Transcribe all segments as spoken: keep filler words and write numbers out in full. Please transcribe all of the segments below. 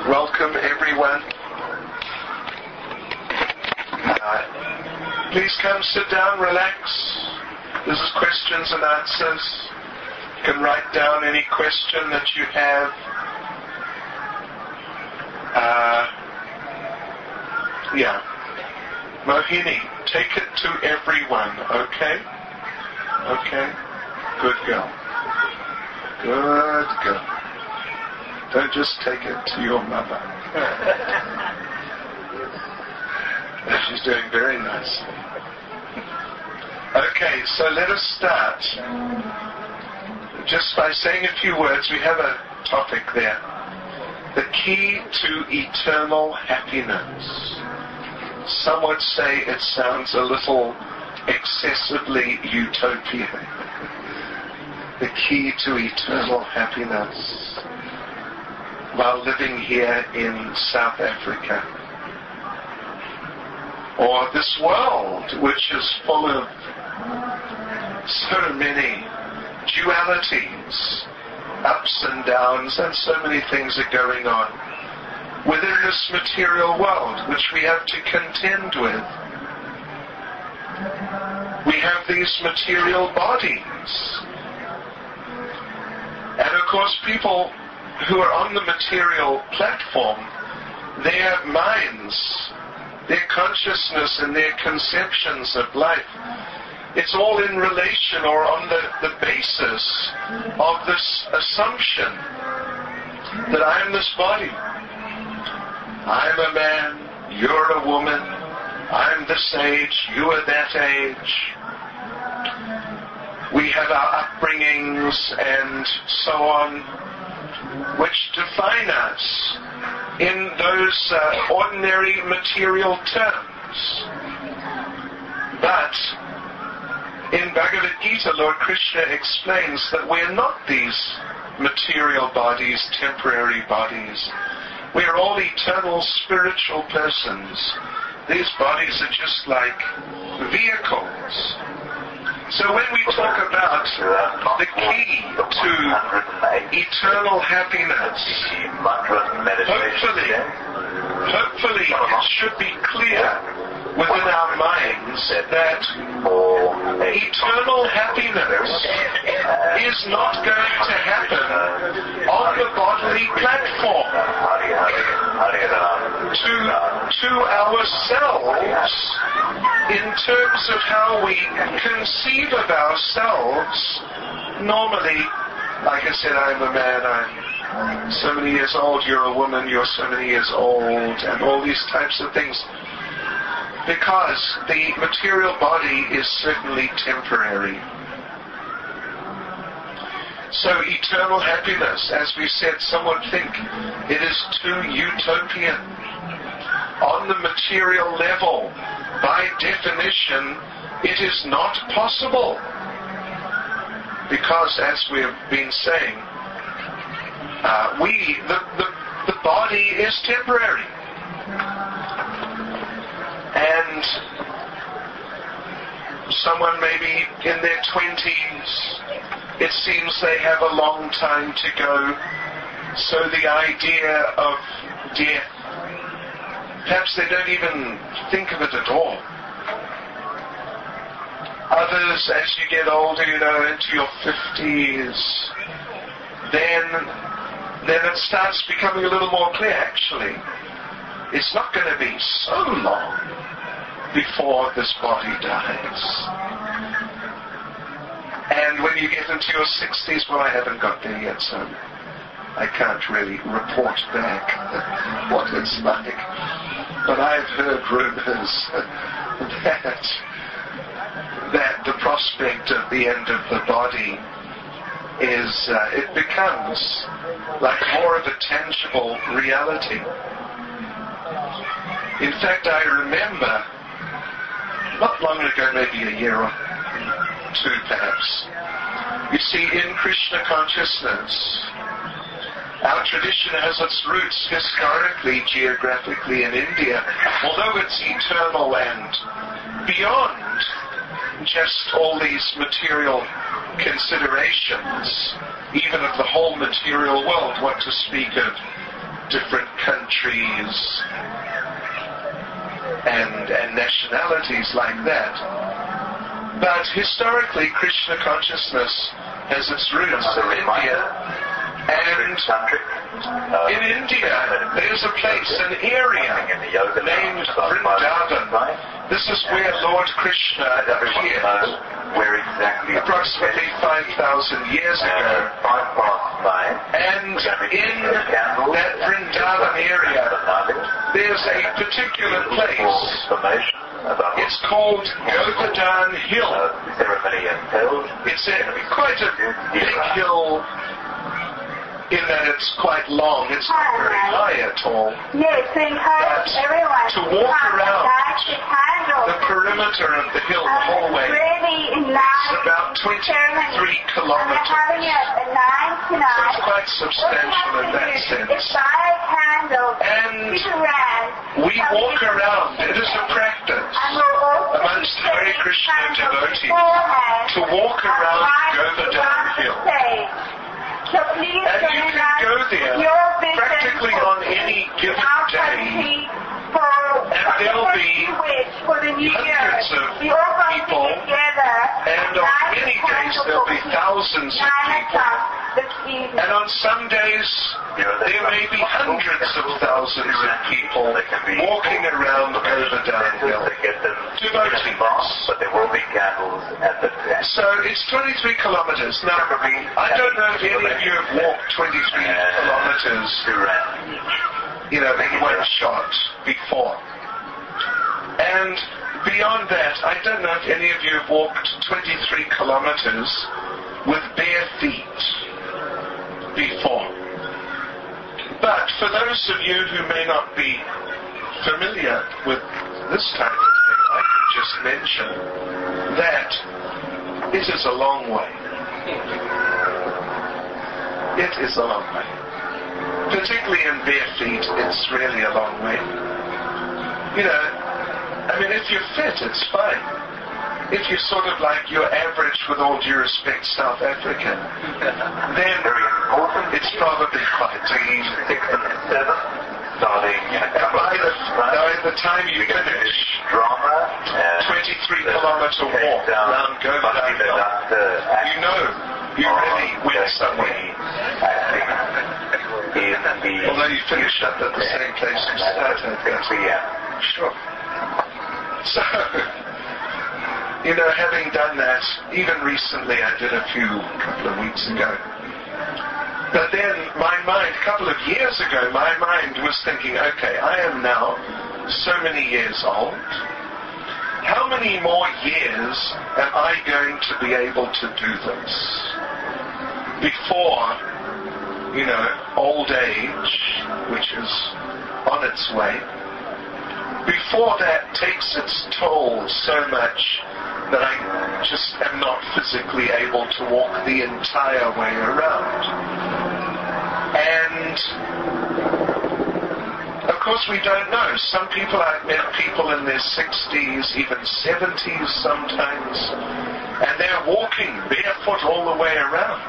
Welcome, everyone. Uh, please come sit down, relax. This is questions and answers. You can write down any question that you have. Uh, yeah. Mohini, take it to everyone, okay? Okay? Good girl. Good girl. Don't just take it to your mother. She's doing very nicely. Okay, so let us start just by saying a few words. We have a topic there. The key to eternal happiness. Some would say it sounds a little excessively utopian. The key to eternal happiness while living here in South Africa. Or this world, which is full of so many dualities, ups and downs, and so many things are going on within this material world, which we have to contend with. We have these material bodies. And of course, people who are on the material platform, their minds, their consciousness and their conceptions of life, it's all in relation or on the, the basis of this assumption that I am this body. I'm a man, you're a woman, I'm this age, you are that age. We have our upbringings and so on, which define us in those uh, ordinary material terms. But in Bhagavad Gita, Lord Krishna explains that we're not these material bodies, temporary bodies. We are all eternal spiritual persons. These bodies are just like vehicles. So when we talk about the key to eternal happiness, hopefully, hopefully it should be clear within our minds that eternal happiness is not going to happen on the bodily platform. To, to ourselves, in terms of how we conceive of ourselves, normally, like I said, I'm a man, I'm so many years old, you're a woman, you're so many years old, and all these types of things. Because the material body is certainly temporary. So eternal happiness, as we said, some would think it is too utopian. On the material level, by definition, it is not possible. Because, as we have been saying, uh, we, the, the, the body is temporary. And someone maybe in their twenties, it seems they have a long time to go. So the idea of death, perhaps they don't even think of it at all. Others, as you get older, you know, into your fifties, then, then it starts becoming a little more clear, actually. It's not going to be so long before this body dies. And when you get into your sixties, well, I haven't got there yet, so I can't really report back what it's like. But I've heard rumors that, that the prospect of the end of the body is, uh, it becomes like more of a tangible reality. In fact, I remember, not long ago, maybe a year or two perhaps, you see, in Krishna consciousness, our tradition has its roots historically, geographically in India, although it's eternal and beyond just all these material considerations, even of the whole material world, what to speak of different countries and, and nationalities like that. But historically, Krishna consciousness has its roots in India. And in India, there's a place, an area named Vrindavan. This is where Lord Krishna appeared approximately five thousand years ago. And in that Vrindavan area, there's a particular place. It's called Govardhan Hill. It's a, quite a big hill in that it's quite long. It's not very high at all. Yes, to encourage everyone to walk around the the perimeter of the hill the whole way, it's about twenty-three kilometers. So it's quite substantial in that sense. And we walk around. It is a practice amongst the Hare Krishna devotees to walk around Govardhan Hill. So please and you can go there practically on any given day, and there'll be hundreds of people, and on many days there'll be thousands of people, and on some days there may be hundreds of thousands of people walking around Govardhan Hill, devotees. But there will be candles at the end. So it's twenty-three kilometers. Now, I don't know if any of you have walked twenty-three kilometers, you know, in one shot before. And beyond that, I don't know if any of you have walked twenty-three kilometers with bare feet before. But for those of you who may not be familiar with this type of thing, I can just mention that it is a long way. It is a long way. Particularly in bare feet, it's really a long way. You know, I mean, if you're fit, it's fine. If you're sort of like your average, with all due respect, South African, then it's probably quite easy. Starting And by the, by the time you finish, drama, twenty-three kilometer walk around Govardhan Hill, you know you really went somewhere. Although you finished up at the same place you started. Yeah. Sure. So, you know, having done that, even recently, I did a few, a couple of weeks ago. But then my mind, a couple of years ago, my mind was thinking, okay, I am now so many years old. How many more years am I going to be able to do this before, you know, old age, which is on its way, before that takes its toll so much that I just am not physically able to walk the entire way around. And of course we don't know. Some people, I've met people in their sixties, even seventies sometimes, and they're walking barefoot all the way around.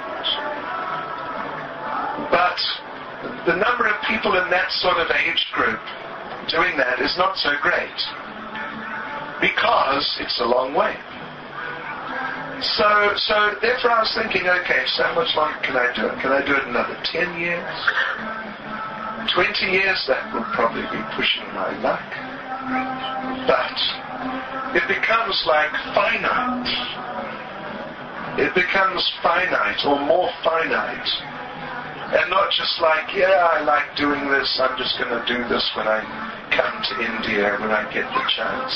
But the number of people in that sort of age group doing that is not so great, because it's a long way. So, so therefore I was thinking, okay, so how much longer can I do it? Can I do it another ten years? twenty years? That would probably be pushing my luck. But it becomes like finite. It becomes finite, or more finite. And not just like, yeah, I like doing this, I'm just going to do this when I come to India, when I get the chance.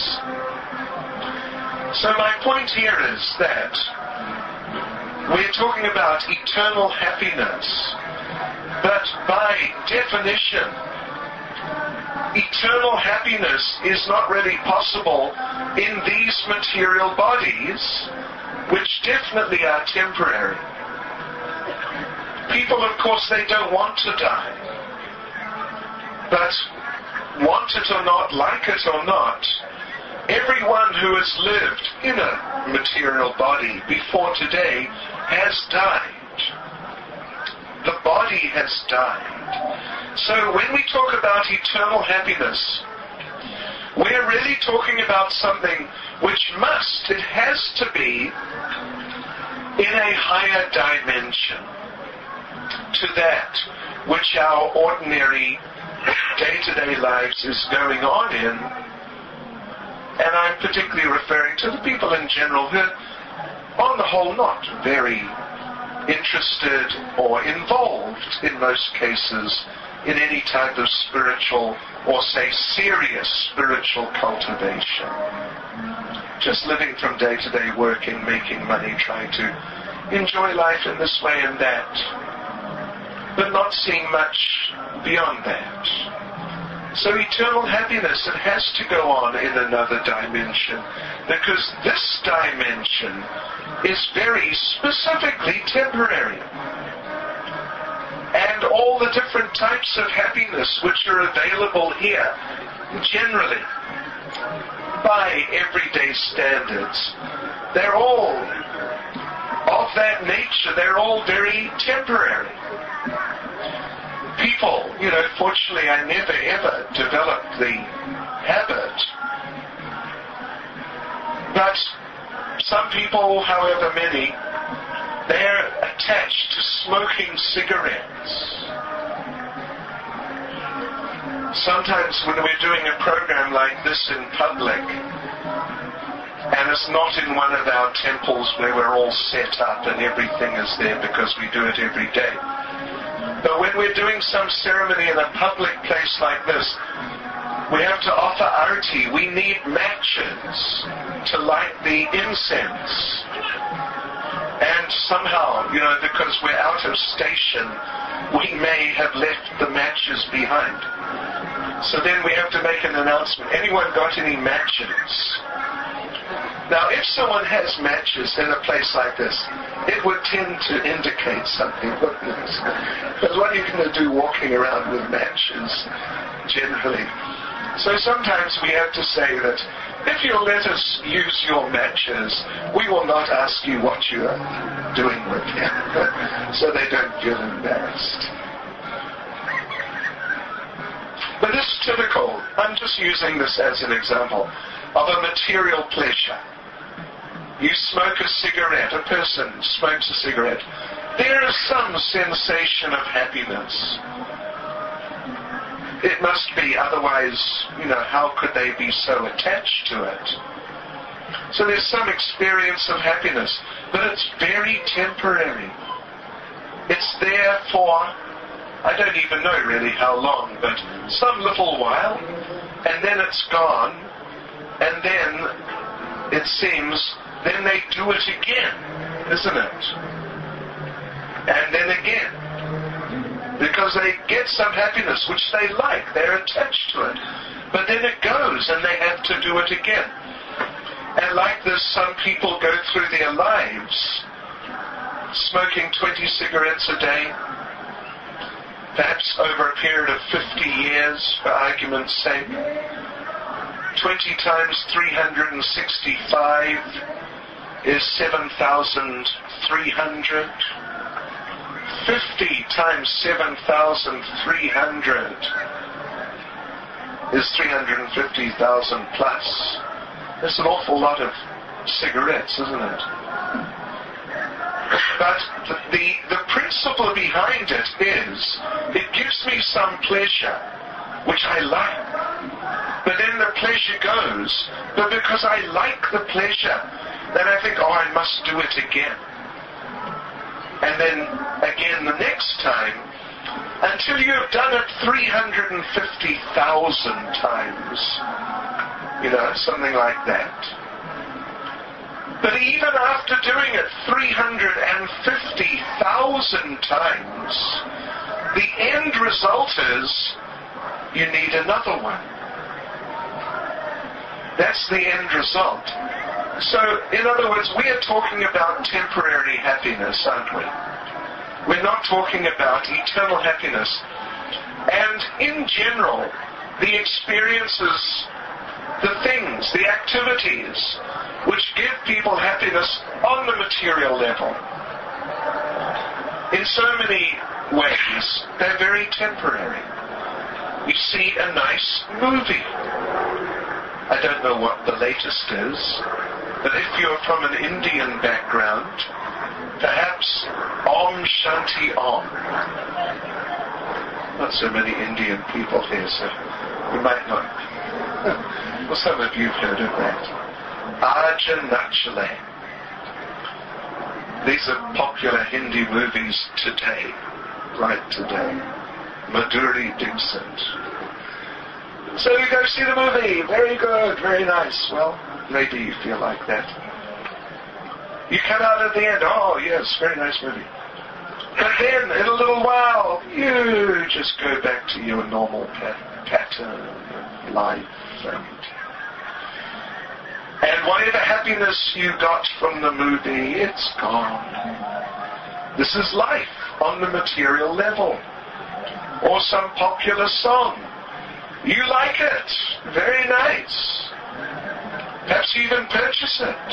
So my point here is that we're talking about eternal happiness, but by definition, eternal happiness is not really possible in these material bodies, which definitely are temporary. People, of course, they don't want to die. But want it or not, like it or not, everyone who has lived in a material body before today has died. The body has died. So when we talk about eternal happiness, we're really talking about something which must, it has to be in a higher dimension to that which our ordinary day-to-day lives is going on in. And I'm particularly referring to the people in general who are, on the whole, not very interested or involved, in most cases, in any type of spiritual or, say, serious spiritual cultivation. Just living from day to day, working, making money, trying to enjoy life in this way and that, but not seeing much beyond that. So eternal happiness, it has to go on in another dimension, because this dimension is very specifically temporary. And all the different types of happiness which are available here, generally, by everyday standards, they're all of that nature. They're all very temporary. People, you know, fortunately I never ever developed the habit. But some people, however many, they're attached to smoking cigarettes. Sometimes when we're doing a program like this in public, and it's not in one of our temples where we're all set up and everything is there because we do it every day. But when we're doing some ceremony in a public place like this, we have to offer arati. We need matches to light the incense. And somehow, you know, because we're out of station, we may have left the matches behind. So then we have to make an announcement. Anyone got any matches? Now, if someone has matches in a place like this, it would tend to indicate something, wouldn't it? Because what are you going to do walking around with matches, generally? So sometimes we have to say that if you'll let us use your matches, we will not ask you what you are doing with them, so they don't feel embarrassed. But this is typical, I'm just using this as an example, of a material pleasure. You smoke a cigarette, a person smokes a cigarette, there is some sensation of happiness. It must be, otherwise, you know, how could they be so attached to it? So there's some experience of happiness, but it's very temporary. It's there for, I don't even know really how long, but some little while, and then it's gone, and then, it seems, then they do it again, isn't it? And then again. Because they get some happiness which they like, they're attached to it. But then it goes and they have to do it again. And like this, some people go through their lives smoking twenty cigarettes a day, perhaps over a period of fifty years, for argument's sake. twenty times three hundred sixty-five is seven thousand three hundred. fifty times seven thousand three hundred is three hundred fifty thousand plus. That's an awful lot of cigarettes, isn't it? But the, the, the principle behind it is, it gives me some pleasure, which I like. But then the pleasure goes, but because I like the pleasure, then I think, oh, I must do it again. And then again the next time, until you've done it three hundred fifty thousand times. You know, something like that. But even after doing it three hundred fifty thousand times, the end result is you need another one. That's the end result. So, in other words, we are talking about temporary happiness, aren't we? We're not talking about eternal happiness. And in general, the experiences, the things, the activities which give people happiness on the material level, in so many ways, they're very temporary. you see a nice movie. I don't know what the latest is, but if you're from an Indian background, perhaps Om Shanti Om. Not so many Indian people here, so you might not. Well, some of you have heard of that. Aja Nachale. These are popular Hindi movies today, right today. Madhuri Dixit. So you go see the movie. Very good, very nice. Well, maybe you feel like that. You come out at the end. Oh, yes, very nice movie. But then, in a little while, you just go back to your normal pat- pattern of life. And, and whatever happiness you got from the movie, it's gone. This is life on the material level. Or some popular song. You like it. Very nice. Perhaps you even purchase it.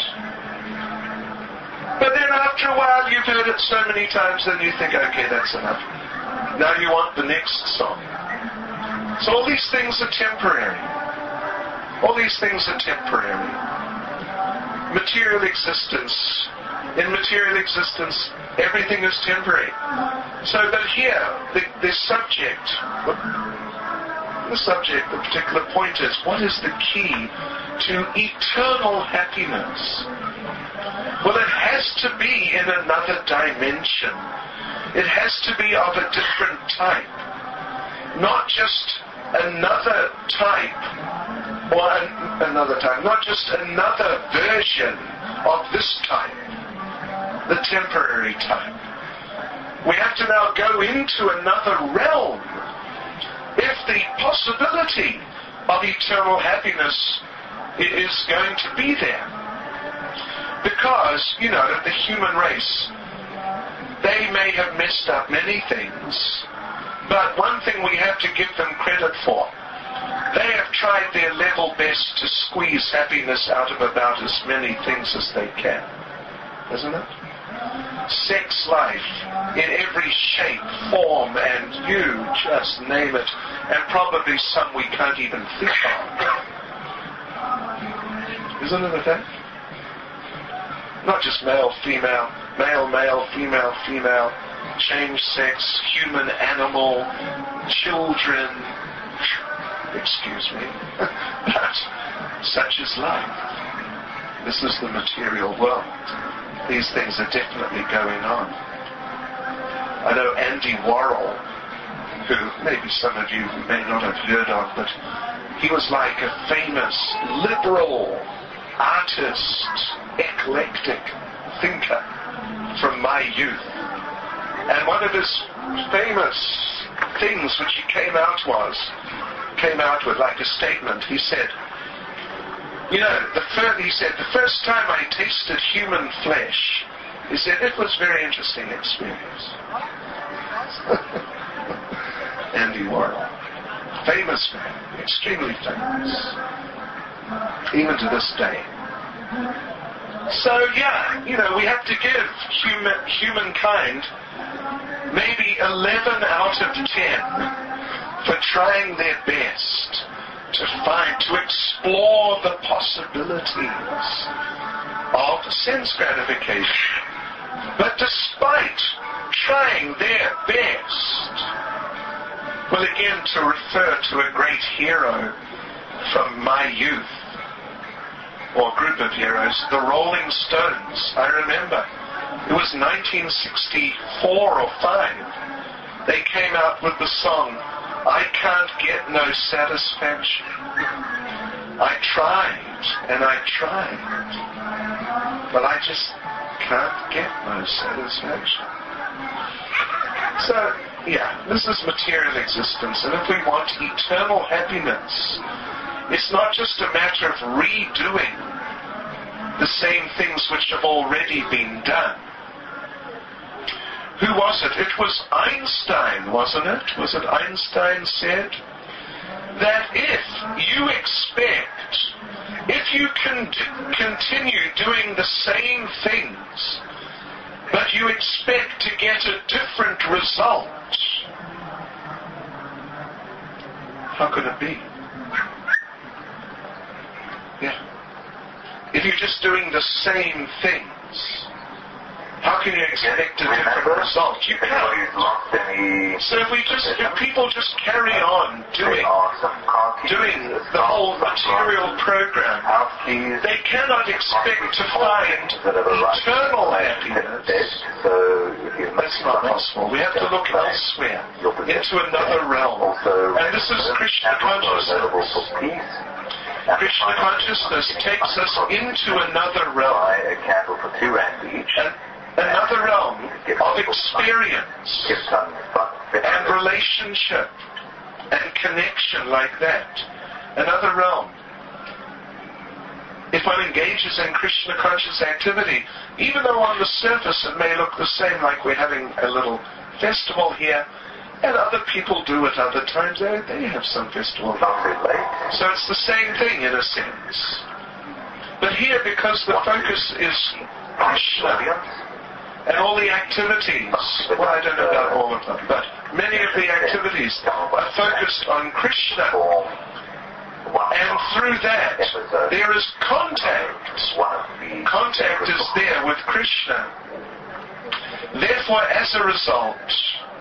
But then after a while you've heard it so many times and you think, okay, that's enough. Now you want the next song. So all these things are temporary. All these things are temporary. Material existence. In material existence, everything is temporary. So, but here, the, the subject, the subject, the particular point is, what is the key to eternal happiness? Well, it has to be in another dimension. It has to be of a different type. Not just another type, or an, another type, not just another version of this type, the temporary type. We have to now go into another realm if the possibility of eternal happiness is going to be there. Because, you know, the human race, they may have messed up many things, but one thing we have to give them credit for, they have tried their level best to squeeze happiness out of about as many things as they can. Isn't it? Sex life in every shape, form, and you just name it, and probably some we can't even think of. Isn't it a fact? Not just male, female, male, male, female, female, change sex, human, animal, children, excuse me, but such is life. This is the material world. These things are definitely going on. I know Andy Warhol, who maybe some of you may not have heard of, but he was like a famous liberal artist, eclectic thinker from my youth. And one of his famous things which he came out was, came out with like a statement. He said, you know, the first, he said, the first time I tasted human flesh, he said, it was a very interesting experience. Andy Warhol. Famous man. Extremely famous. Even to this day. So, yeah, you know, we have to give human, humankind maybe eleven out of ten for trying their best to find, to explore the possibilities of sense gratification. But despite trying their best, well, again, to refer to a great hero from my youth, or group of heroes, the Rolling Stones. I remember, it was nineteen sixty-four or five. They came out with the song, I Can't Get No Satisfaction. I tried, and I tried, but I just can't get no satisfaction. So, yeah, this is material existence, and if we want eternal happiness, it's not just a matter of redoing the same things which have already been done. Who was it? It was Einstein, wasn't it? Was it Einstein said that if you expect, if you can d- continue doing the same things, but you expect to get a different result, How could it be? Yeah. If you're just doing the same things, how can you expect a different result? You can't. So if we just, if people just carry on doing, doing the whole material program, they cannot expect to find eternal happiness. That's not possible. We have to look elsewhere, into another realm. And this is Krishna consciousness. Krishna consciousness takes us into another realm. And another realm of experience and relationship and connection like that. Another realm. If one engages in Krishna conscious activity, even though on the surface it may look the same, like we're having a little festival here, and other people do at other times, they, they have some festival. So it's the same thing in a sense. But here, because the focus is Krishna, and all the activities, well, I don't know about all of them, but many of the activities are focused on Krishna. And through that, there is contact. Contact is there with Krishna. Therefore, as a result,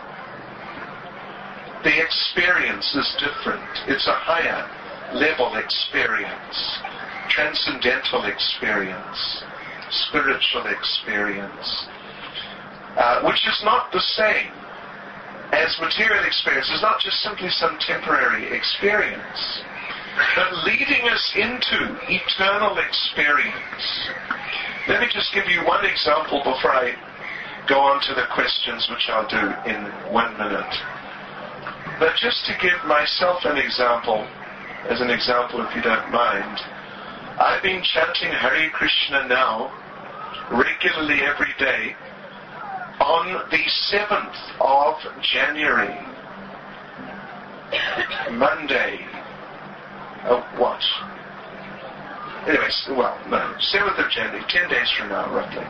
the experience is different. It's a higher level experience, transcendental experience, spiritual experience. Uh, which is not the same as material experience. It's not just simply some temporary experience, but leading us into eternal experience. Let me just give you one example before I go on to the questions, which I'll do in one minute. But just to give myself an example, as an example if you don't mind, I've been chanting Hare Krishna now regularly every day on the seventh of January, Monday, uh, what? Anyways, well, no, seventh of January, ten days from now, roughly.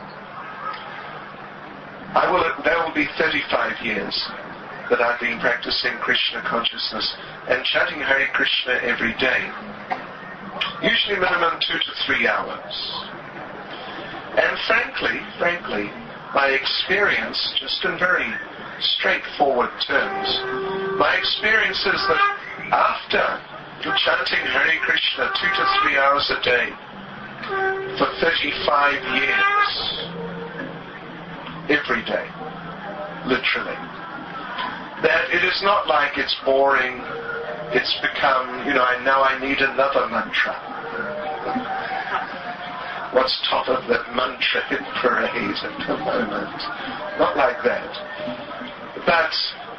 I will, that will be thirty-five years that I've been practicing Krishna consciousness and chanting Hare Krishna every day. Usually minimum two to three hours. And frankly, frankly, my experience, just in very straightforward terms, my experience is that after chanting Hare Krishna two to three hours a day for thirty-five years, every day, literally, that it is not like it's boring, it's become, you know, I, now I need another mantra. What's top of that mantra hit parade at the moment? Not like that. But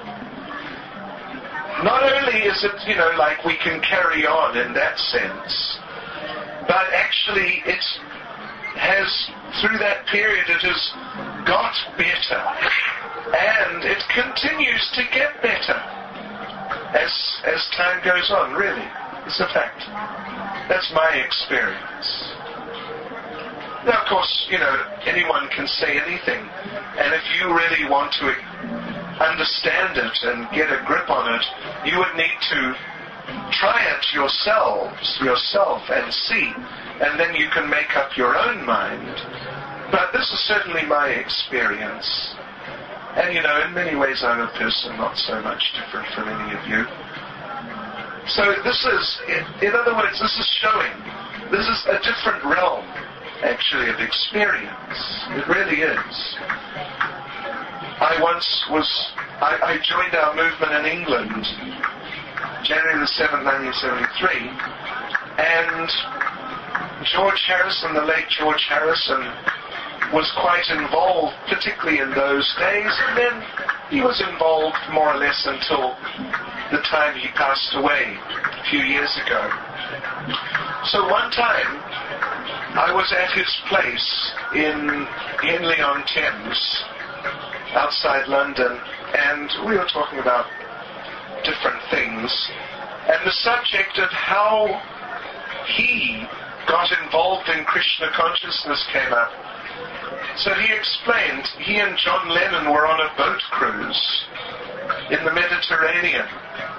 not only is it, you know, like we can carry on in that sense, but actually it has, through that period, it has got better. And it continues to get better as as time goes on, really. It's a fact. That's my experience. Now, of course, you know, anyone can say anything. And if you really want to understand it and get a grip on it, you would need to try it yourselves, yourself, and see. And then you can make up your own mind. But this is certainly my experience. And, you know, in many ways I'm a person not so much different from any of you. So this is, in other words, this is showing, this is a different realm, actually, of experience. It really is. I once was, I, I joined our movement in England, January the seventh, nineteen seventy-three, and George Harrison, the late George Harrison, was quite involved, particularly in those days, and then he was involved more or less until the time he passed away a few years ago. So one time, I was at his place in Henley-on-Thames, outside London, and we were talking about different things, and the subject of how he got involved in Krishna consciousness came up. So he explained, he and John Lennon were on a boat cruise in the Mediterranean,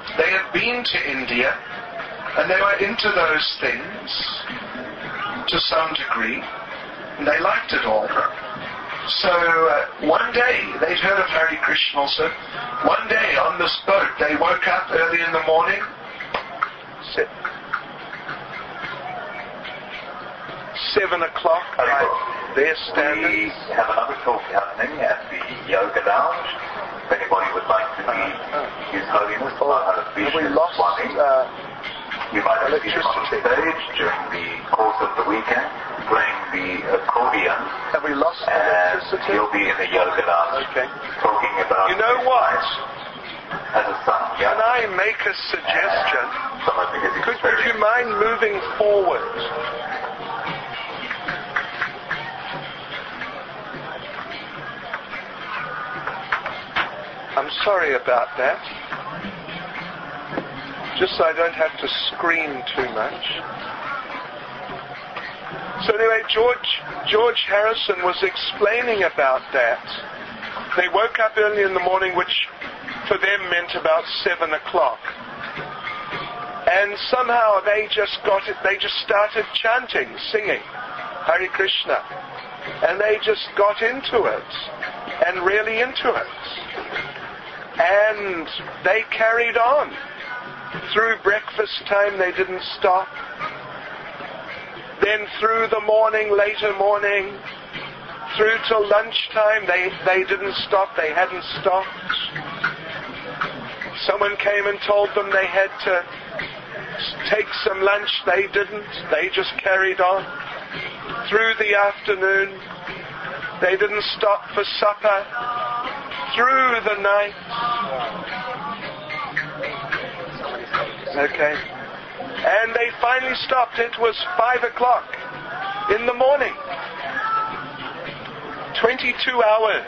they had been to India, and they were into those things to some degree, and they liked it all. So uh, one day, they'd heard of Hare Krishna also. One day on this boat, they woke up early in the morning. Se- seven o'clock, right, their standards. We have another talk happening at the Yoga Lounge. If anybody would like to meet uh, His Holiness, uh, have we lost uh, you might have seen him on stage during the course of the weekend, playing the accordion. Have we lost and electricity? He'll be in the yoga lounge, okay, talking about. You know what? As a son, yeah. Can I make a suggestion? Could, could you mind moving forward? I'm sorry about that. Just so I don't have to scream too much. So anyway, George George Harrison was explaining about that. They woke up early in the morning, which for them meant about seven o'clock. And somehow they just got it, they just started chanting, singing Hare Krishna. And they just got into it, and really into it. And they carried on. Through breakfast time, they didn't stop. Then through the morning, later morning, through till lunchtime, they, they didn't stop. They hadn't stopped. Someone came and told them they had to take some lunch. They didn't. They just carried on. Through the afternoon, they didn't stop for supper. Through the night. Okay. And they finally stopped. It was five o'clock in the morning. Twenty-two hours.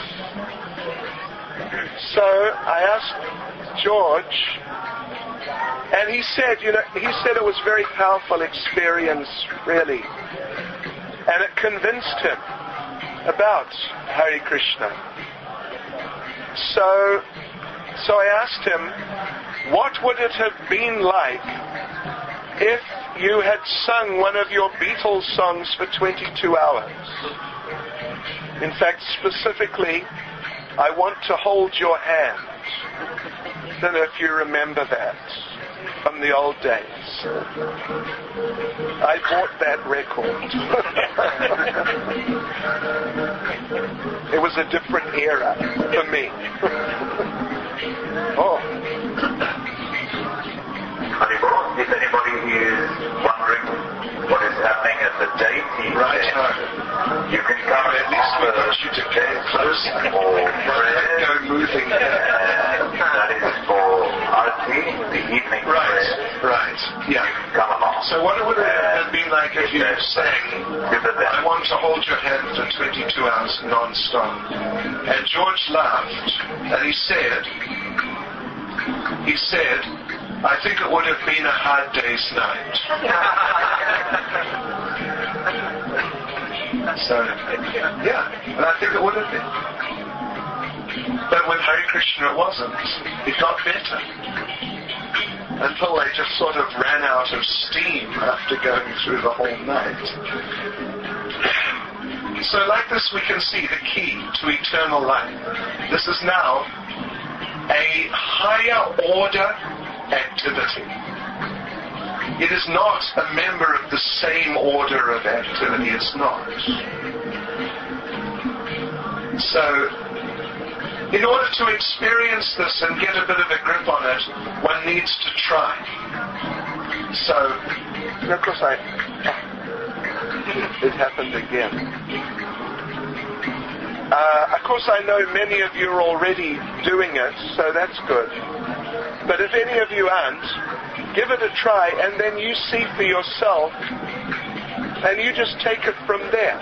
So I asked George, and he said, you know, he said it was a very powerful experience, really. And it convinced him about Hare Krishna. So, so I asked him, what would it have been like if you had sung one of your Beatles songs for twenty-two hours? In fact, specifically, I Want to Hold Your Hand. I don't know if you remember that from the old days. I bought that record. It was a different era for me. Oh. If anybody is wondering what is happening at the deity right, event, you can come at least we got you to get close or go moving. And that is for Arti, the evening right, prayer. Right, yeah. You can come along. So what would it have been like if you sang, I Want to Hold Your Hand for twenty-two hours non-stop? And George laughed, and he said, he said, I think it would have been a hard day's night. So, yeah, and I think it would have been. But with Hare Krishna it wasn't. It got better. Until they just sort of ran out of steam after going through the whole night. So like this we can see the key to eternal life. This is now a higher order activity. It is not a member of the same order of activity. It's not. So, in order to experience this and get a bit of a grip on it, one needs to try. So, of course I... It happened again. Uh, of course I know many of you are already doing it, so that's good. But if any of you aren't, give it a try and then you see for yourself and you just take it from there.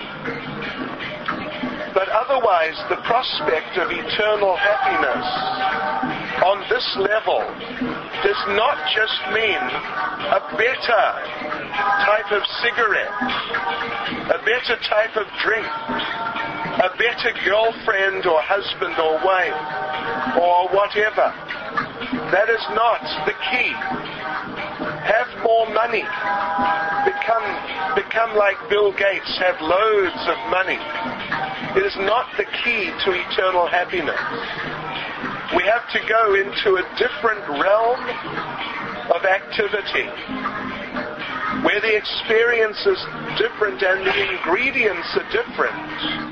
But otherwise, the prospect of eternal happiness on this level does not just mean a better type of cigarette, a better type of drink, a better girlfriend or husband or wife or whatever. That is not the key. Have more money. Become, become like Bill Gates. Have loads of money. It is not the key to eternal happiness. We have to go into a different realm of activity, where the experience is different and the ingredients are different.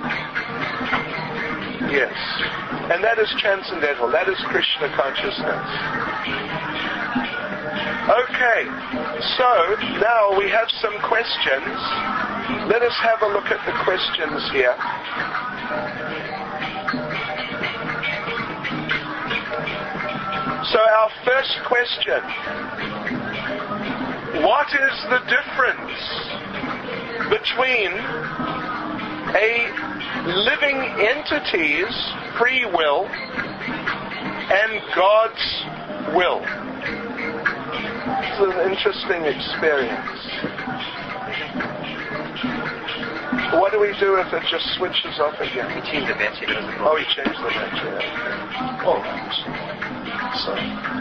Yes. And that is transcendental. That is Krishna consciousness. Okay. So, now we have some questions. Let us have a look at the questions here. So our first question: what is the difference between a living entity's free will and God's will? It's an interesting experience. What do we do if it just switches off again? We change the battery, but it doesn't Oh, we changed the battery. Yeah. All right. So,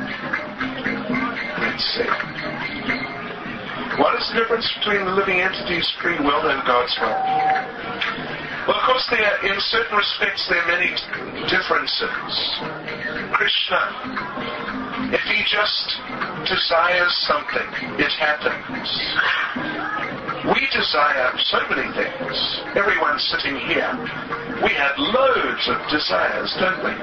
let's see. What is the difference between the living entity's free will and God's will? Well, of course, there, in certain respects, there are many differences. Krishna, if he just desires something, it happens. We desire so many things. Everyone sitting here, we have loads of desires, don't we?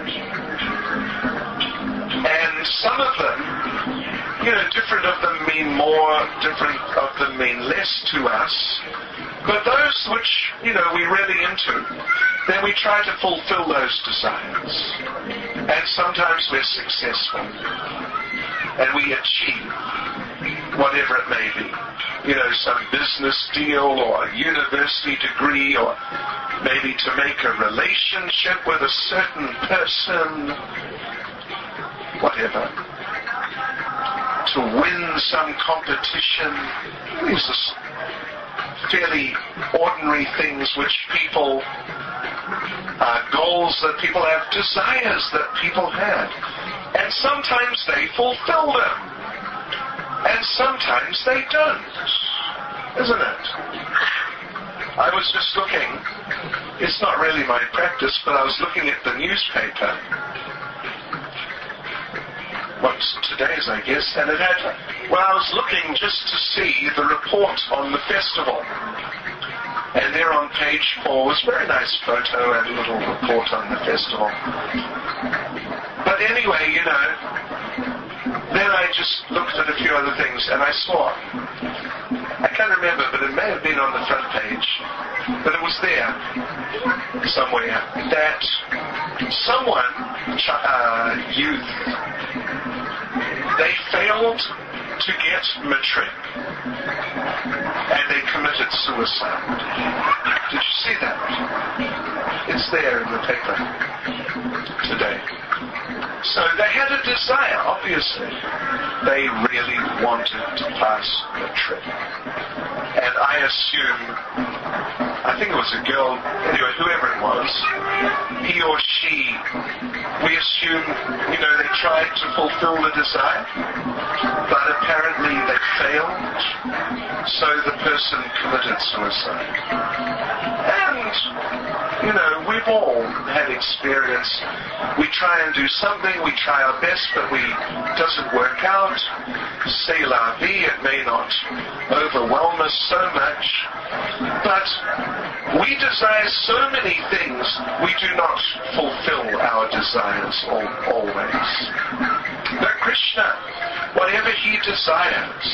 And some of them, you know, different of them mean more, different of them mean less to us. But those which, you know, we're really into, then we try to fulfill those desires. And sometimes we're successful. And we achieve whatever it may be. You know, some business deal or a university degree, or maybe to make a relationship with a certain person, whatever. To win some competition. These are fairly ordinary things which people, uh, goals that people have, desires that people have. And sometimes they fulfill them. And sometimes they don't. Isn't it? I was just looking, it's not really my practice, but I was looking at the newspaper. What's today's, I guess, and it had, well, I was looking just to see the report on the festival. And there on page four was a very nice photo and a little report on the festival. But anyway, you know, then I just looked at a few other things and I saw, I can't remember, but it may have been on the front page, but it was there somewhere, that someone, uh, youth, they failed to get matric and they committed suicide. Did you see that? It's there in the paper today. So they had a desire, obviously. They really wanted to pass matric. And I assume, I think it was a girl, anyway, whoever it was, he or she, we assume, you know, they tried to fulfill the desire, but apparently they failed, so the person committed suicide. And, you know, we've all had experience. We try and do something, we try our best, but we it doesn't work out. C'est la vie, it may not overwhelm us so much. But we desire so many things, we do not fulfill our desires always. But Krishna, whatever he desires,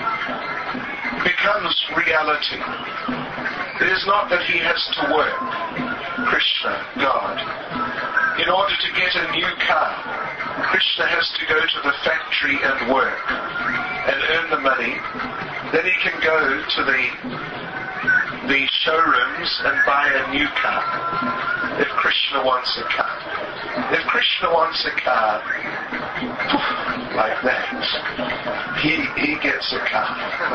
becomes reality. It is not that he has to work, Krishna, God. In order to get a new car, Krishna has to go to the factory and work and earn the money. Then he can go to the the showrooms and buy a new car if Krishna wants a car. If Krishna wants a car, like that, he he gets a car.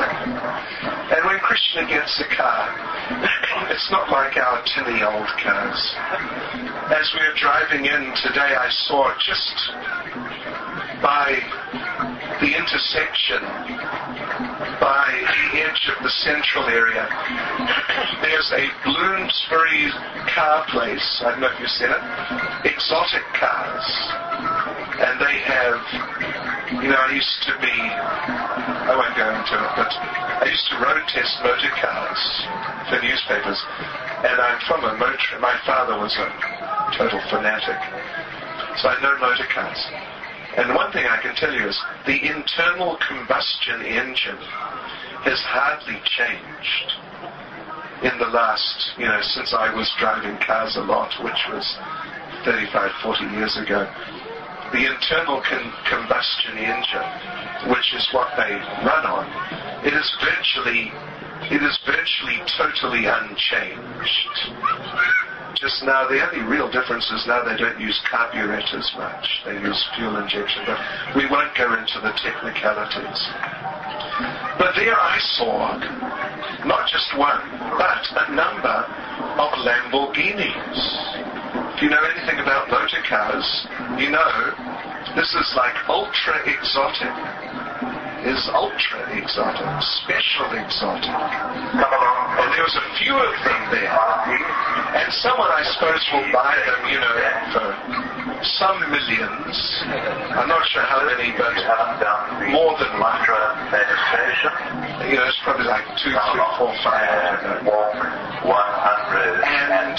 And when Krishna gets a car, it's not like our tinny old cars. As we were driving in today, I saw just by the intersection, by the edge of the central area, there's a Bloomsbury car place. I don't know if you've seen it. Exotic cars. And they have, you know, I used to be, I won't go into it, but I used to road test motor cars for newspapers. And I'm from a motor, my father was a total fanatic. So I know motor cars. And one thing I can tell you is the internal combustion engine has hardly changed in the last, you know, since I was driving cars a lot, which was thirty-five, forty years ago. The internal con- combustion engine, which is what they run on, it is virtually, it is virtually totally unchanged. Just now, the only real difference is now they don't use carburetors much. They use fuel injection, but we won't go into the technicalities. But there I saw not just one, but a number of Lamborghinis. If you know anything about motor cars, you know this is like ultra exotic. Is ultra exotic, special exotic. And there was a few of them there. And someone, I suppose, will buy them, you know, for some millions. I'm not sure how many, but more than one. You know, it's probably like two, three, four, five, I don't know. one hundred. And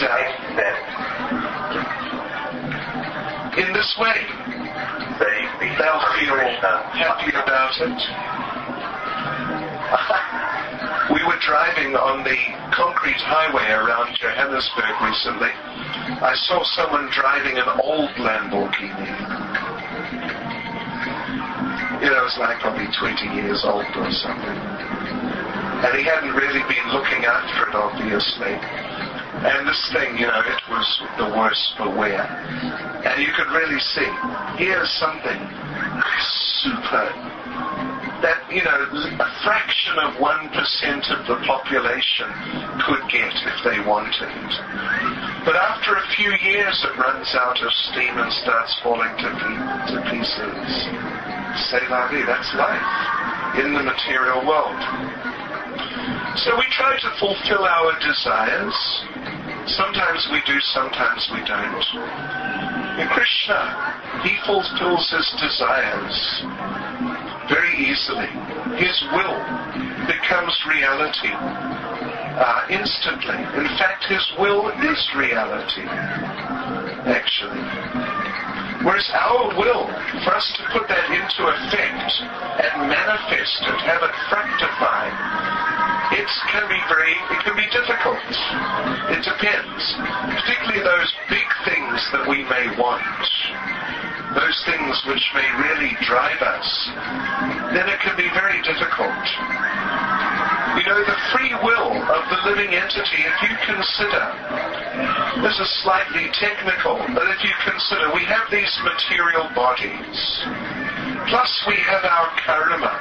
uh, in this way, they'll feel happy about it. We were driving on the concrete highway around Johannesburg recently. I saw someone driving an old Lamborghini. You know, it was like probably twenty years old or something. And he hadn't really been looking after it, obviously. And this thing, you know, it was the worse for wear. And you could really see, here's something super, that, you know, a fraction of one percent of the population could get if they wanted. But after a few years, it runs out of steam and starts falling to, pe- to pieces. C'est la vie, that's life in the material world. So we try to fulfill our desires. Sometimes we do, sometimes we don't. And Krishna, he fulfills his desires very easily. His will becomes reality uh, instantly. In fact, his will is reality, actually. Whereas our will, for us to put that into effect and manifest it, have it fructify, it can be very, it can be difficult. It depends. Particularly those big things that we may want, those things which may really drive us, then it can be very difficult. You know, the free will of the living entity, if you consider, this is slightly technical, but if you consider, we have these material bodies, plus we have our karma,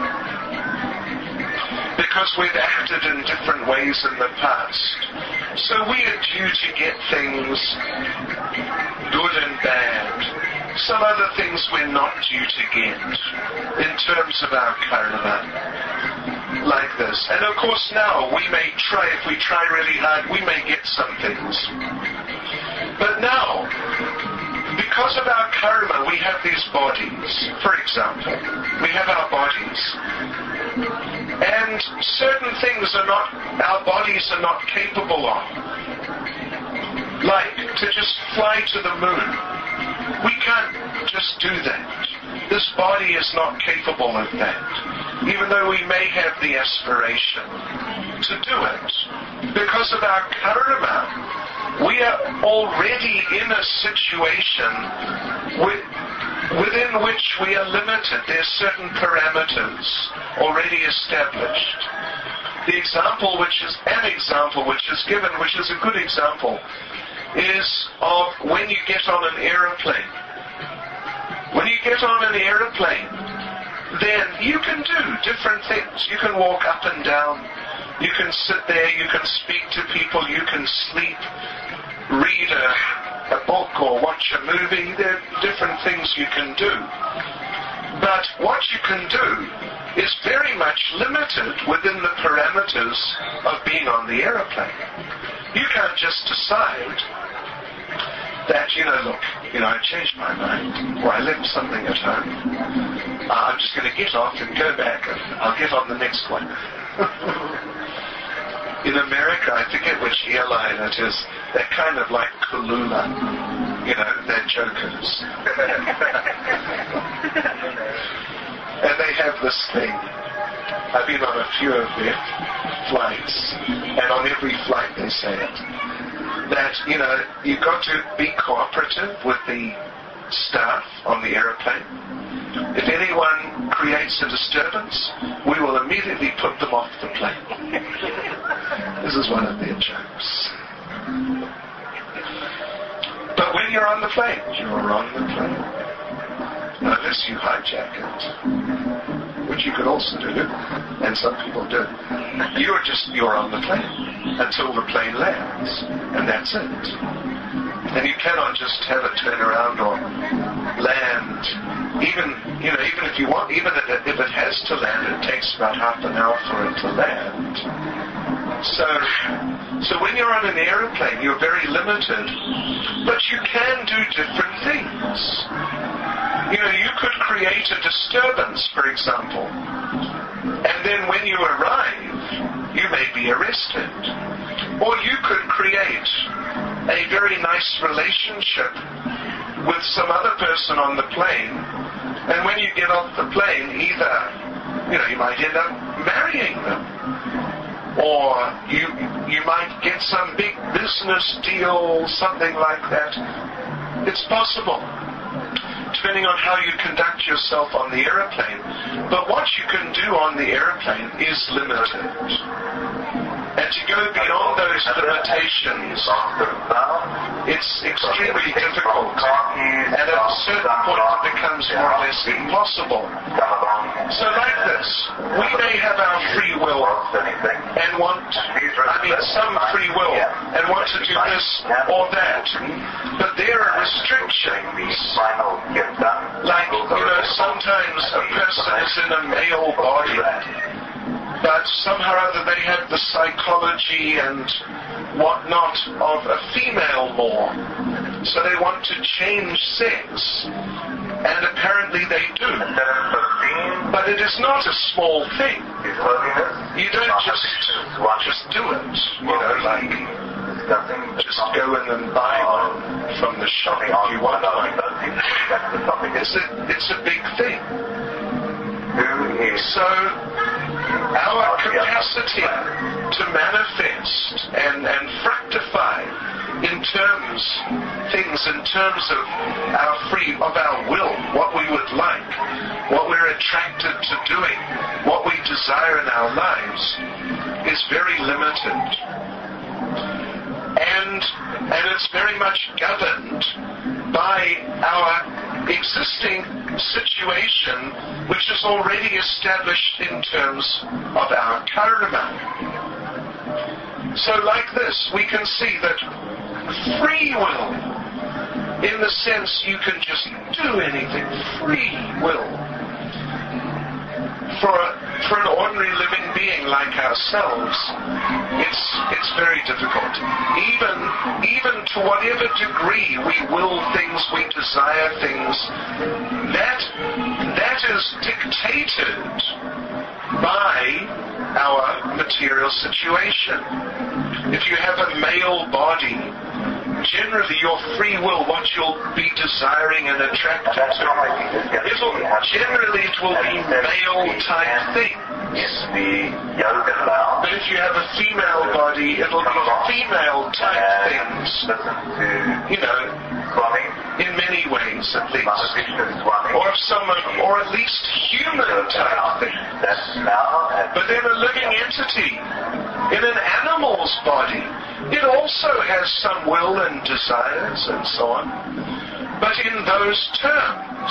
because we've acted in different ways in the past. So we are due to get things good and bad. Some other things we're not due to get in terms of our karma, like this. And of course now we may try, if we try really hard, we may get some things. But now, because of our karma, we have these bodies. For example, we have our bodies. And certain things are not, our bodies are not capable of. Like to just fly to the moon. We can't just do that. This body is not capable of that. Even though we may have the aspiration to do it. Because of our karma, we are already in a situation with, within which we are limited. There's certain parameters already established. The example which is, an example which is given, which is a good example, is of when you get on an aeroplane. When you get on an aeroplane, then you can do different things. You can walk up and down. You can sit there. You can speak to people. You can sleep, read a, a book or watch a movie. There are different things you can do. But what you can do is very much limited within the parameters of being on the aeroplane. You can't just decide that, you know, look, you know, I changed my mind, or I left something at home. Uh, I'm just going to get off and go back, and I'll get on the next one. In America, I forget which airline it is, they're kind of like Kulula. You know, they're jokers. And they have this thing. I've been on a few of their flights, and on every flight they say it. That, you know, you've got to be cooperative with the staff on the aeroplane. If anyone creates a disturbance, we will immediately put them off the plane. This is one of their jokes. But when you're on the plane, you're on the plane. Unless you hijack it, which you could also do, and some people do. You're just, you're on the plane until the plane lands, and that's it. And you cannot just have it turn around or land. Even, you know, even if you want, even if it, if it has to land, it takes about half an hour for it to land. So, so when you're on an aeroplane, you're very limited, but you can do different things. You know, you could create a disturbance, for example, and then when you arrive, you may be arrested. Or you could create a very nice relationship with some other person on the plane, and when you get off the plane, either, you know, you might end up marrying them, or you you might get some big business deal, something like that. It's possible, depending on how you conduct yourself on the aeroplane. But what you can do on the aeroplane is limited. And to go beyond those limitations, it's extremely difficult. And at a certain point it becomes more or less impossible. So like this, we may have our free will and want, I mean some free will, and want to do this or that. But there are restrictions. Like, you know, sometimes a person is in a male body, but somehow or other they have the psychology and whatnot of a female more. So they want to change sex. And apparently they do. But it is not a small thing. You don't just, just do it. You know, like, just go in and buy one from the shop if you want one. It's a, it's a big thing. So, our capacity to manifest and, and fructify in terms, things in terms of our free, of our will, what we would like, what we're attracted to doing, what we desire in our lives, is very limited. And, and it's very much governed by our existing situation, which is already established in terms of our karma. So like this, we can see that free will, in the sense you can just do anything, free will, for a, for an ordinary living being like ourselves, it's it's very difficult. Even even to whatever degree we will things, we desire things, that that is dictated by our material situation. If you have a male body, generally your free will, what you'll be desiring and attracted to, it'll, generally it will be male-type things. But if you have a female body, it'll be female-type things. You know, in many ways at least. Or if someone, or at least human-type things. But then a living entity, in an animal's body, it also has some will and desires and so on. But in those terms,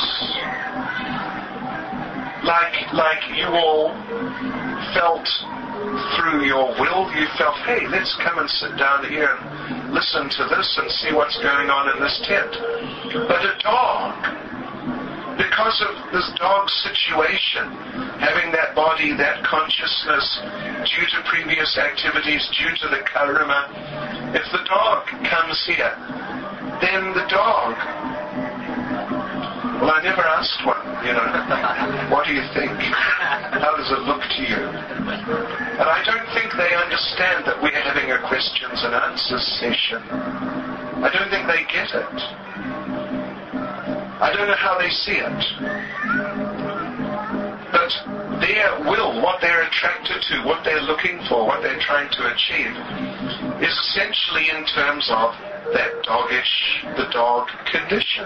like like you all felt through your will, you felt, hey, let's come and sit down here and listen to this and see what's going on in this tent. But a dog because of this dog's situation, having that body, that consciousness, due to previous activities, due to the karma, if the dog comes here, then the dog, well, I never asked one, you know, what do you think? How does it look to you? And I don't think they understand that we're having a questions and answers session. I don't think they get it. I don't know how they see it. But their will, what they're attracted to, what they're looking for, what they're trying to achieve, is essentially in terms of that doggish, the dog condition.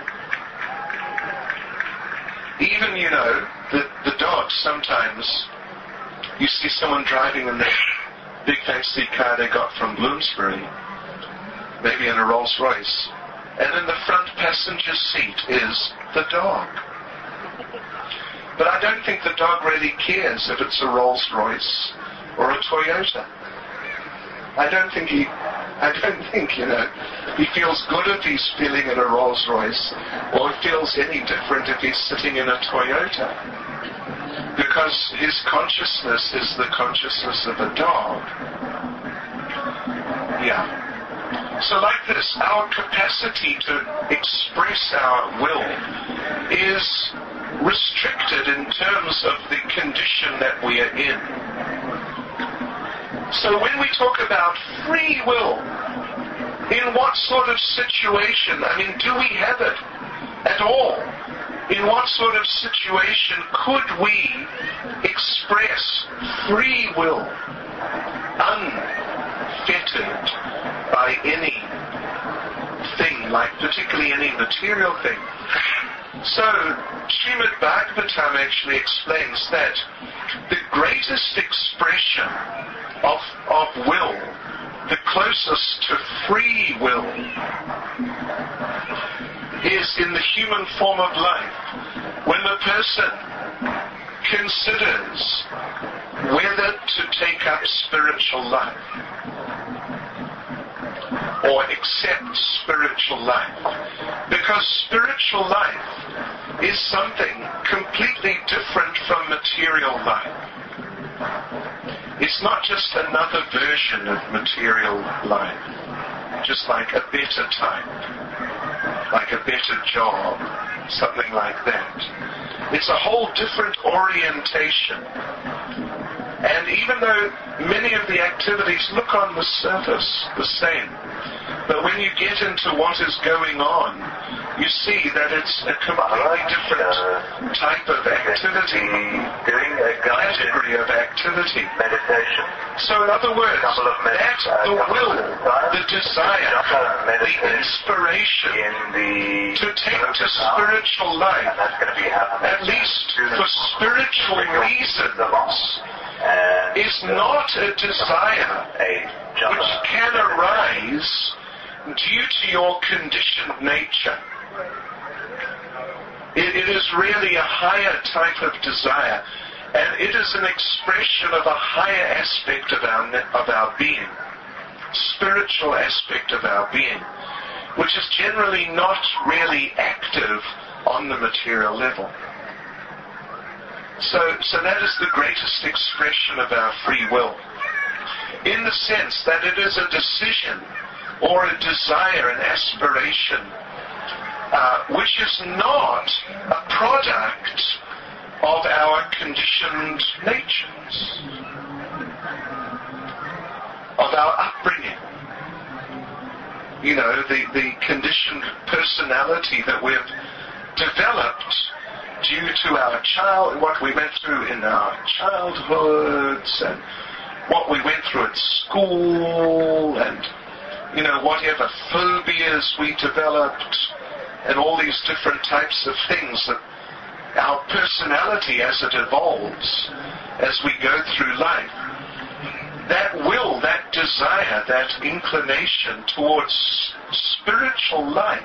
Even, you know, the, the dogs sometimes, you see someone driving in that big fancy car they got from Bloomsbury, maybe in a Rolls Royce, and in the front passenger seat is the dog. But I don't think the dog really cares if it's a Rolls Royce or a Toyota. I don't think he, I don't think, you know, he feels good if he's feeling in a Rolls Royce, or feels any different if he's sitting in a Toyota. Because his consciousness is the consciousness of a dog. Yeah. So like this, our capacity to express our will is restricted in terms of the condition that we are in. So when we talk about free will, in what sort of situation, I mean, do we have it at all? In what sort of situation could we express free will, unfettered by anything, like particularly any material thing? So, Srimad Bhagavatam actually explains that the greatest expression of, of will, the closest to free will, is in the human form of life. When the person considers whether to take up spiritual life or accept spiritual life. Because spiritual life is something completely different from material life. It's not just another version of material life, just like a better type, like a better job, something like that. It's a whole different orientation. And even though many of the activities look on the surface the same, but when you get into what is going on, you see that it's a completely different type of activity, doing a category of activity. Meditation. So in other words, that the will, the desire, the inspiration In the to take to spiritual life, and that's going to be happening at least for spiritual reasons, and is not a desire a which can arise due to your conditioned nature. It, it is really a higher type of desire, and it is an expression of a higher aspect of our of our being, spiritual aspect of our being, which is generally not really active on the material level. So, so that is the greatest expression of our free will, in the sense that it is a decision or a desire, an aspiration, uh, which is not a product of our conditioned natures, of our upbringing. You know, the, the conditioned personality that we've developed due to our child, what we went through in our childhoods, and what we went through at school, and, you know, whatever phobias we developed, and all these different types of things, that our personality as it evolves, as we go through life, that will, that desire, that inclination towards spiritual life,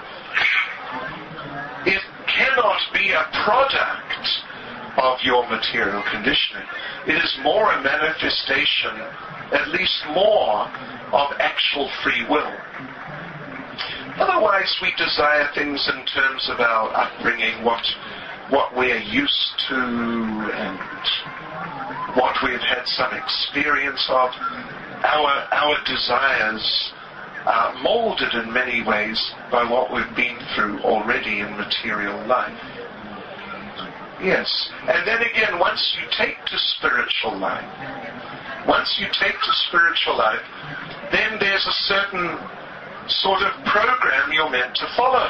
it cannot be a product of your material conditioning. It is more a manifestation, at least more, of actual free will. Otherwise, we desire things in terms of our upbringing, what what we're used to and what we've had some experience of. Our, our desires are molded in many ways by what we've been through already in material life. Yes. And then again, once you take to spiritual life, once you take to spiritual life, then there's a certain sort of program you're meant to follow.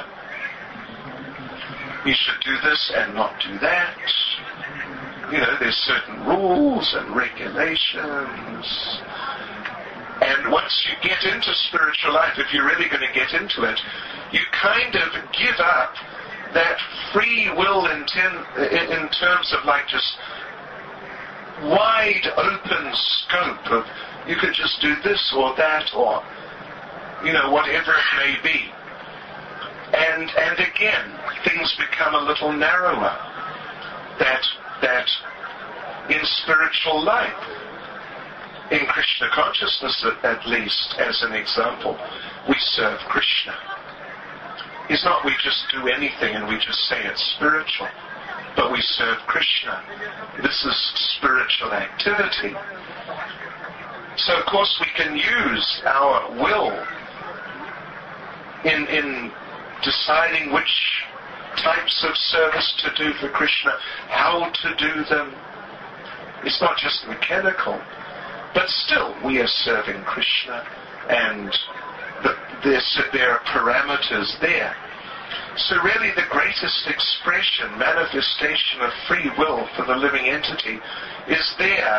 You should do this and not do that. You know, there's certain rules and regulations. And once you get into spiritual life, if you're really going to get into it, you kind of give up that free will in, ten, in terms of like just wide open scope of you can just do this or that or, you know, whatever it may be. And and again, things become a little narrower. That that in spiritual life, in Krishna consciousness at, at least, as an example, we serve Krishna. It's not we just do anything and we just say it's spiritual, but we serve Krishna. This is spiritual activity. So of course we can use our will in in deciding which types of service to do for Krishna, how to do them. It's not just mechanical, but still we are serving Krishna, and the, there's, there are parameters there. So really the greatest expression, manifestation of free will for the living entity is there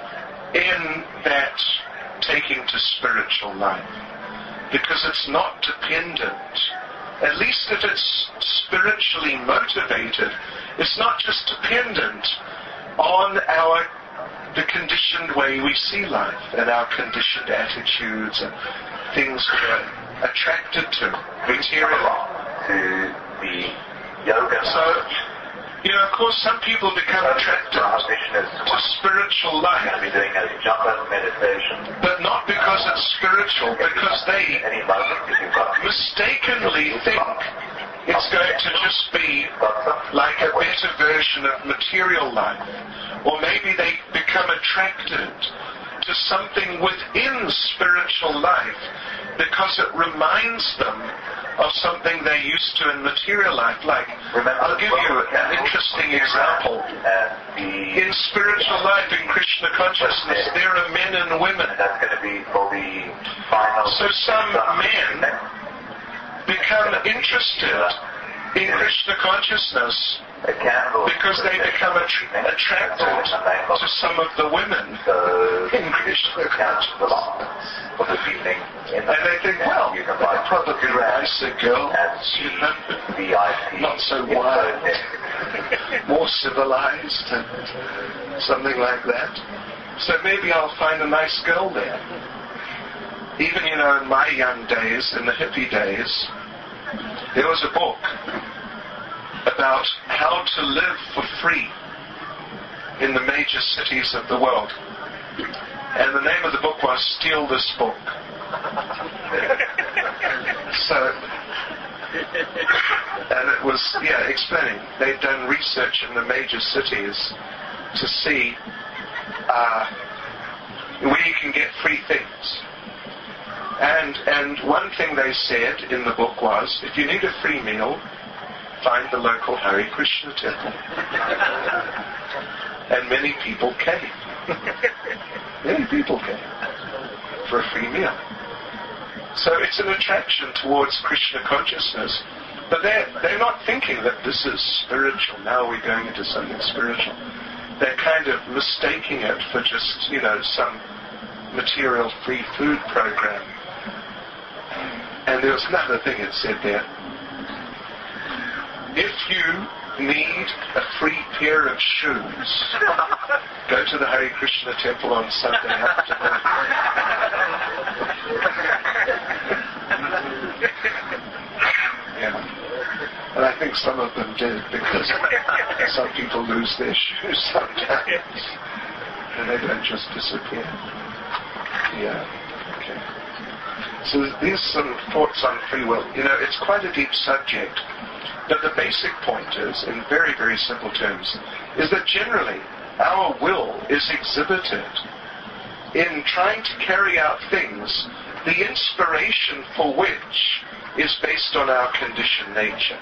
in that taking to spiritual life. Because it's not dependent, at least if it's spiritually motivated, it's not just dependent on our the conditioned way we see life and our conditioned attitudes and things we're attracted to materially. To the yoga. So, you know, of course, some people become attracted to spiritual life, Be doing a japa meditation. but not because it's spiritual, because they Any moment if you've got mistakenly think it's going to just be like a better version of material life. Or maybe they become attracted to something within spiritual life because it reminds them of something they're used to in material life. Like, I'll give you an interesting example. In spiritual life, in Krishna consciousness, there are men and women. That's going to be for the final. So some men become interested in Krishna consciousness because they become att- attracted to some of the women in Krishna consciousness. And they think, well, they're probably nicer girls, you know, not so wild, more civilized, and something like that. So maybe I'll find a nice girl there. Even, you know, in my young days, in the hippie days, there was a book about how to live for free in the major cities of the world. And the name of the book was Steal This Book. So, and it was, yeah, explaining. They'd done research in the major cities to see uh, where you can get free things. And and one thing they said in the book was, if you need a free meal, find the local Hare Krishna temple. And many people came. Many people came for a free meal. So it's an attraction towards Krishna consciousness. But they're, they're not thinking that this is spiritual. Now we're going into something spiritual. They're kind of mistaking it for just, you know, some material free food program. And there was another thing it said there. If you need a free pair of shoes, go to the Hare Krishna temple on Sunday afternoon. Yeah. And I think some of them did, because some people lose their shoes sometimes. And they don't just disappear. Yeah. Okay. So these are some thoughts on free will. You know, it's quite a deep subject. But the basic point is, in very, very simple terms, is that generally our will is exhibited in trying to carry out things, the inspiration for which is based on our conditioned nature.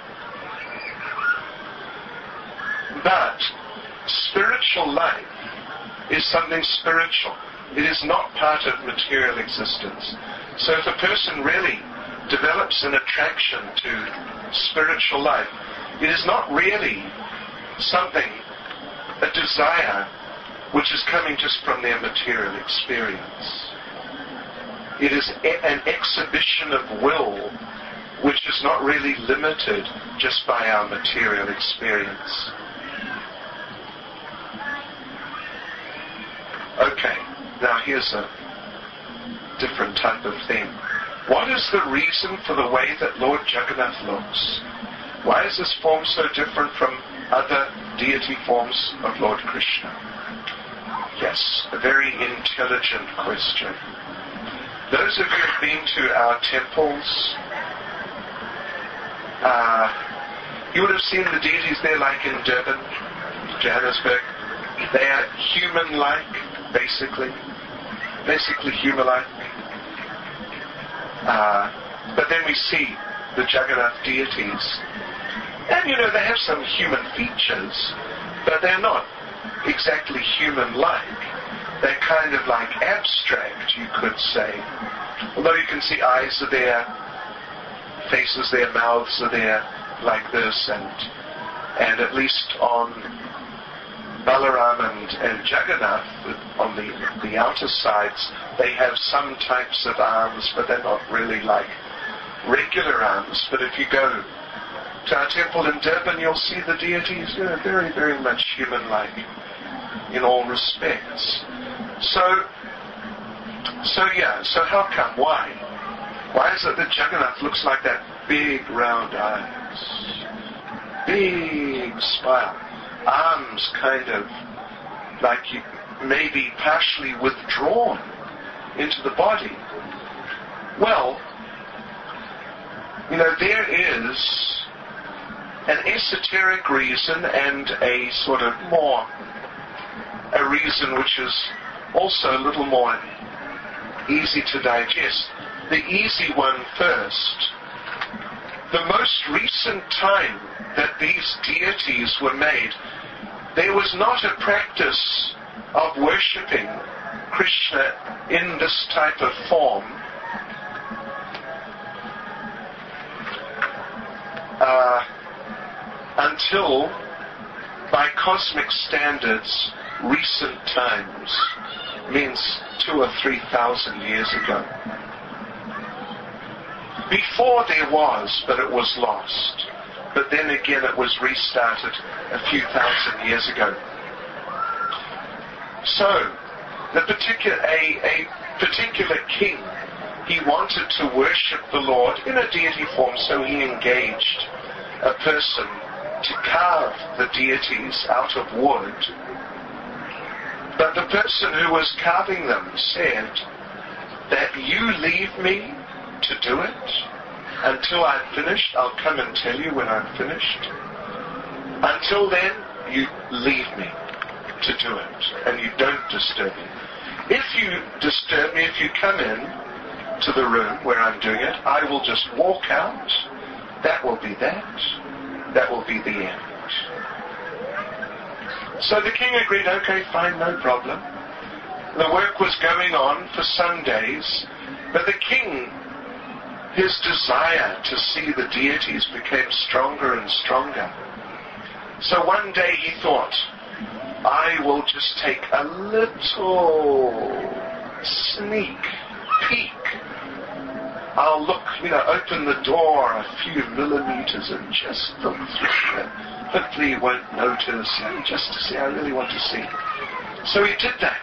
But spiritual life is something spiritual. It is not part of material existence. So if a person really develops an attraction to spiritual life, it is not really something, a desire, which is coming just from their material experience. It is a- an exhibition of will, which is not really limited just by our material experience. Okay, now here's a different type of thing. What is the reason for the way that Lord Jagannath looks? Why is this form so different from other deity forms of Lord Krishna? Yes, a very intelligent question. Those of you who have been to our temples, uh, you would have seen the deities there, like in Durban, Johannesburg. They are human-like, basically. Basically human-like. Uh, but then we see the Jagannath deities. And, you know, they have some human features, but they're not exactly human-like. They're kind of like abstract, you could say. Although you can see eyes are there, faces there, mouths are there, like this, and and at least on Balaram and, and Jagannath, on the, the outer sides, they have some types of arms, but they're not really like regular arms. But if you go to our temple in Durban, you'll see the deities, you know, very, very much human-like in all respects. So, so yeah, so how come? Why? Why is it that Jagannath looks like that? Big round eyes, big smile, arms kind of like you maybe partially withdrawn into the body. Well, you know, there is an esoteric reason and a sort of more, a reason which is also a little more easy to digest. The easy one first. The most recent time that these deities were made, there was not a practice of worshipping Krishna in this type of form uh, until, by cosmic standards, recent times, means two or three thousand years ago. Before there was, but it was lost. But then again it was restarted a few thousand years ago. So, the particular, a, a particular king, he wanted to worship the Lord in a deity form, so he engaged a person to carve the deities out of wood. But the person who was carving them said that you leave me to do it until I'm finished. I'll come and tell you when I'm finished. Until then, you leave me to do it, and you don't disturb me. If you disturb me, if you come in to the room where I'm doing it, I will just walk out. That will be that. That will be the end. So the king agreed, okay, fine, no problem. The work was going on for some days, but the king, his desire to see the deities became stronger and stronger. So one day he thought, I will just take a little sneak peek. I'll look, you know, open the door a few millimeters and just look through it. Hopefully he won't notice, and just to see, I really want to see. So he did that.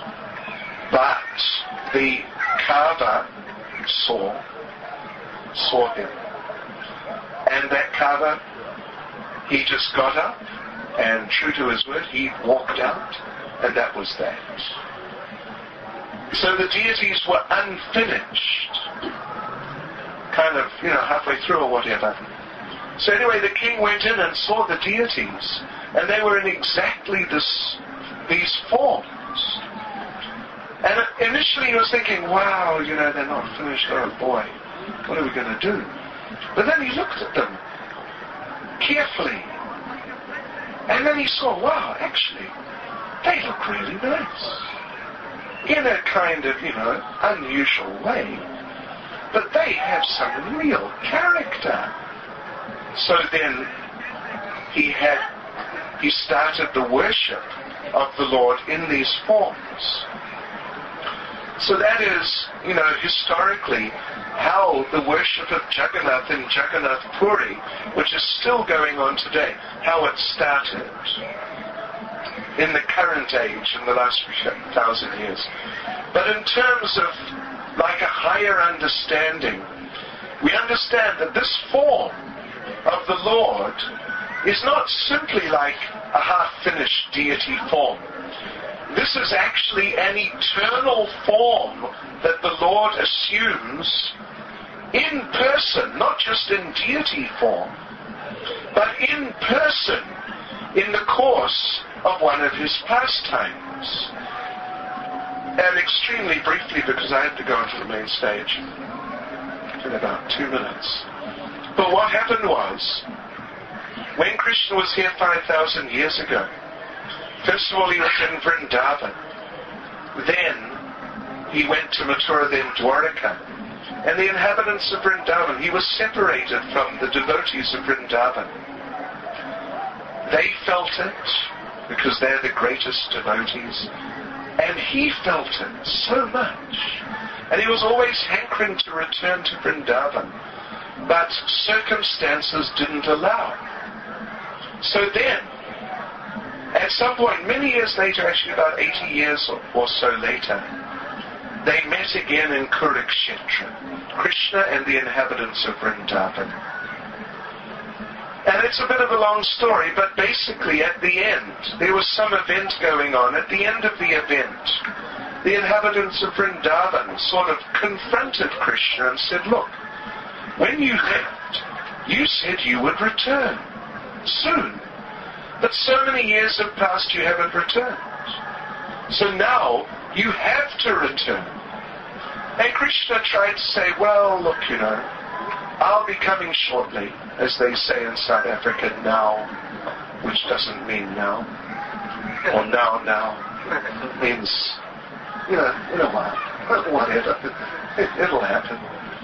But the carver saw, saw him. And that carver, he just got up, and true to his word, he walked out, and that was that. So So the deities were unfinished, kind of, you know, halfway through or whatever. So anyway, the king went in and saw the deities, and they were in exactly this, these forms. And initially he was thinking, wow, you know, they're not finished, oh boy, what are we going to do? But then he looked at them carefully, and then he saw, wow, actually, they look really nice. In a kind of, you know, unusual way. But they have some real character. So then he had, he started the worship of the Lord in these forms. So that is, you know, historically how the worship of Jagannath in Jagannath Puri, which is still going on today, how it started in the current age, in the last thousand years. But in terms of like a higher understanding, we understand that this form of the Lord is not simply like a half-finished deity form. This is actually an eternal form that the Lord assumes in person, not just in deity form, but in person in the course of one of his pastimes. And extremely briefly, because I have to go onto the main stage in about two minutes. But what happened was, when Krishna was here five thousand years ago, first of all he was in Vrindavan. Then he went to Mathura, then Dwaraka. And the inhabitants of Vrindavan, he was separated from the devotees of Vrindavan. They felt it, because they're the greatest devotees. And he felt it so much. And he was always hankering to return to Vrindavan. But circumstances didn't allow. So then, at some point, many years later, actually about eighty years or, or so later, they met again in Kurukshetra, Krishna and the inhabitants of Vrindavan. And it's a bit of a long story, but basically at the end, there was some event going on. At the end of the event, the inhabitants of Vrindavan sort of confronted Krishna and said, look, when you left, you said you would return soon. But so many years have passed, you haven't returned. So now, you have to return. And Krishna tried to say, well, look, you know, I'll be coming shortly, as they say in South Africa, now, which doesn't mean now, or now, now. It means, you know, in a while, whatever. It, it'll happen.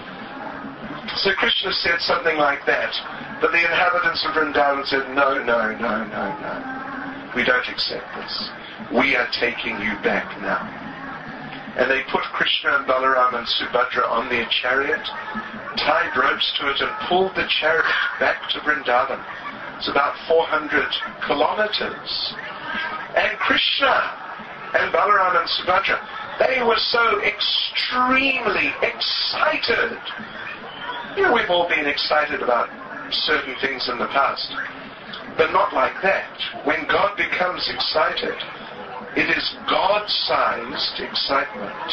So Krishna said something like that, but the inhabitants of Vrindavan said, no, no, no, no, no. We don't accept this. We are taking you back now. And they put Krishna and Balaram and Subhadra on their chariot, tied ropes to it, and pulled the chariot back to Vrindavan. It's about four hundred kilometers. And Krishna and Balaram and Subhadra, they were so extremely excited. You know, we've all been excited about certain things in the past, but not like that. When God becomes excited, it is God-sized excitement.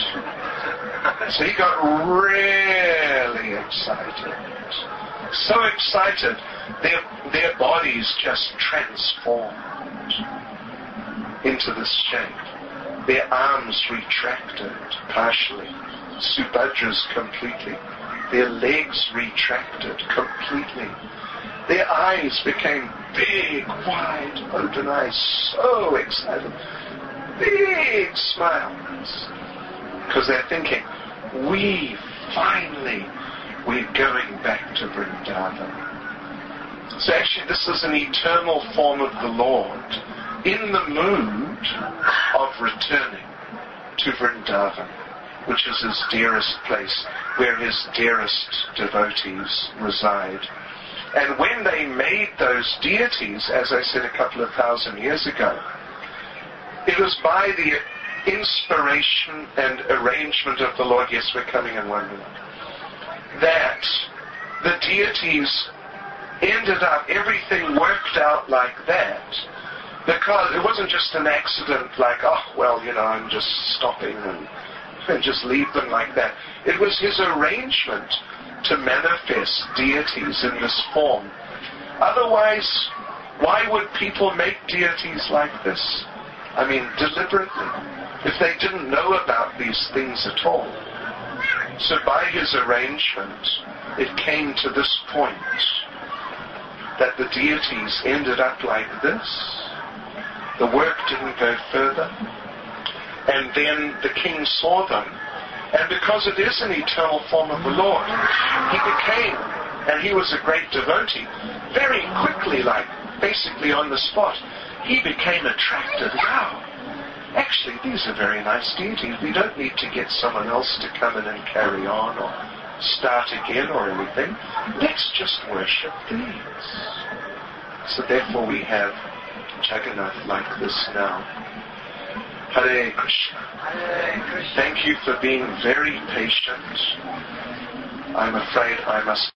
So he got really excited. So excited, their, their bodies just transformed into this shape. Their arms retracted partially, Subhadra's completely. Their legs retracted completely. Their eyes became big, wide, open eyes, so excited. Big smiles. Because they're thinking, we finally, we're going back to Vrindavan. So actually this is an eternal form of the Lord in the mood of returning to Vrindavan, which is his dearest place, where his dearest devotees reside. And when they made those deities, as I said a couple of thousand years ago, it was by the inspiration and arrangement of the Lord, yes, we're coming in one minute, that the deities ended up, everything worked out like that, because it wasn't just an accident like, oh, well, you know, I'm just stopping and and just leave them like that. It was his arrangement to manifest deities in this form. Otherwise, why would people make deities like this? I mean, deliberately, if they didn't know about these things at all. So by his arrangement, it came to this point that the deities ended up like this. The work didn't go further. And then the king saw them. And because it is an eternal form of the Lord, he became, and he was a great devotee, very quickly, like basically on the spot, he became attracted. Wow, actually these are very nice deities. We don't need to get someone else to come in and carry on or start again or anything. Let's just worship these. So therefore we have Jagannath like this now. Hare Krishna. Hare Krishna. Thank you for being very patient. I'm afraid I must